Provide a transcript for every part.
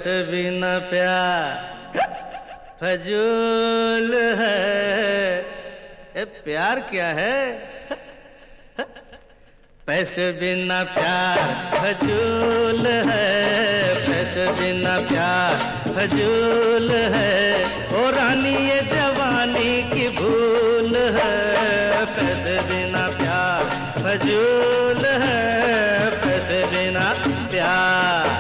पैसे बिना प्यार फजूल है। ए प्यार क्या है? पैसे बिना प्यार फजूल है, पैसे बिना प्यार फजूल है। ओ रानी ये जवानी की भूल है, पैसे बिना प्यार फजूल है, पैसे बिना प्यार।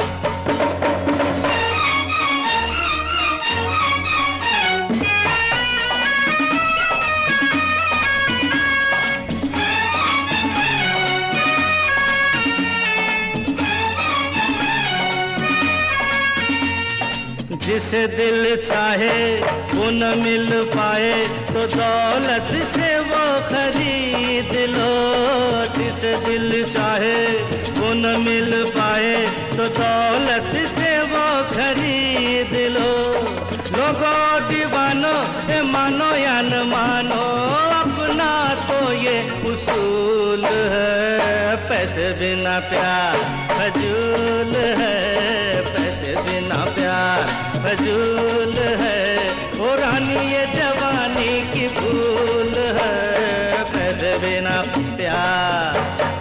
जिसे दिल चाहे वो न मिल पाए तो दौलत से वो खरीद लो। जिसे दिल चाहे वो न मिल पाए तो दौलत से वो खरीद लो। लोगों दीवानो ये मानो या न मानो, अपना तो ये उसूल है। पैसे बिना प्यार फजूल है, पैसे बिना प्यार फजूल है। ओ रानी ये जवानी की भूल है, पैसे बिना प्यार।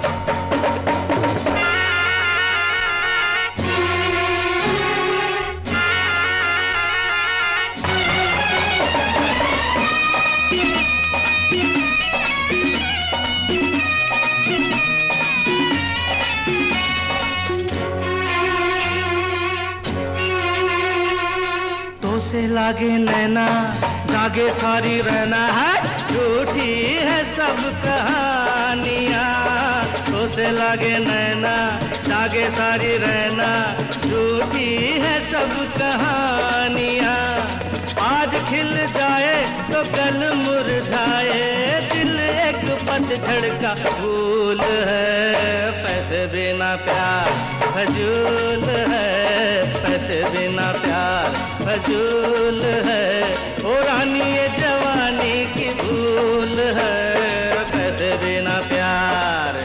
से लागे नैना जागे सारी रहना है, झूठी है सब कहानियाँ। तो से लागे नैना जागे सारी रहना, झूठी है सब कहानियाँ। आज खिल जाए तो कल मुरझाए, दिल एक पतझड़ का फूल है। पैसे बिना प्यार फजूल है, पैसे बिना प्यार फजूल है। ओ रानी ये जवानी की भूल है, पैसे बिना प्यार।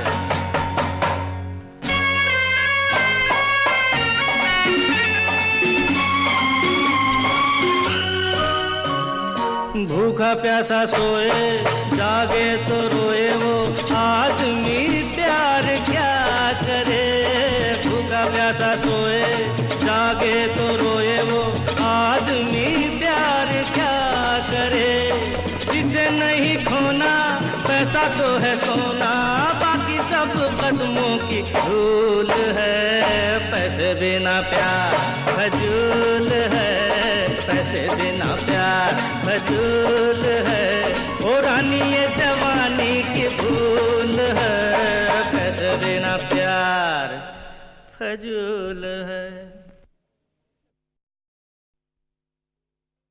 भूखा प्यासा सोए जागे तो रोए वो आदमी, प्यार क्या करे। भूखा प्यासा सोए जागे तो रोए वो आदमी, प्यार क्या करे। जिसे नहीं खोना पैसा तो है सोना, बाकी सब कदमों की धूल है। पैसे बिना प्यार फजूल है, पैसे बिना प्यार फजूल है। ओ रानी ये जवानी की भूल है, पैसे बिना प्यार फजूल है।